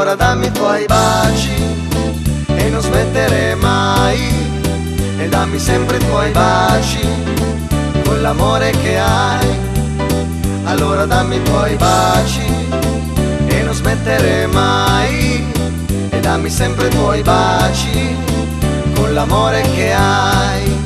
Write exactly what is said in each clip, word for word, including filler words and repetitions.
Allora dammi i tuoi baci e non smettere mai, e dammi sempre i tuoi baci con l'amore che hai. Allora dammi i tuoi baci e non smettere mai, e dammi sempre i tuoi baci con l'amore che hai.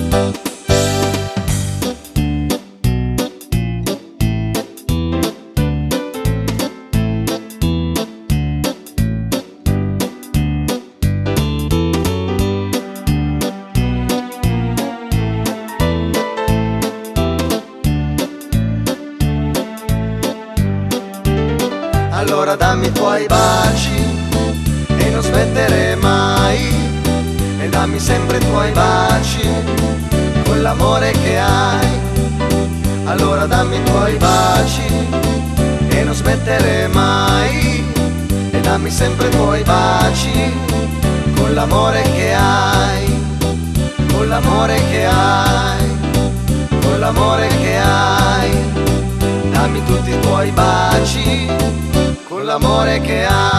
Allora dammi i tuoi baci e non smettere mai, e dammi sempre i tuoi baci con l'amore che hai. Allora dammi i tuoi baci e non smettere mai, e dammi sempre i tuoi baci con l'amore che hai, con l'amore che hai, con l'amore che hai. Dammi tutti i tuoi baci con l'amore che hai.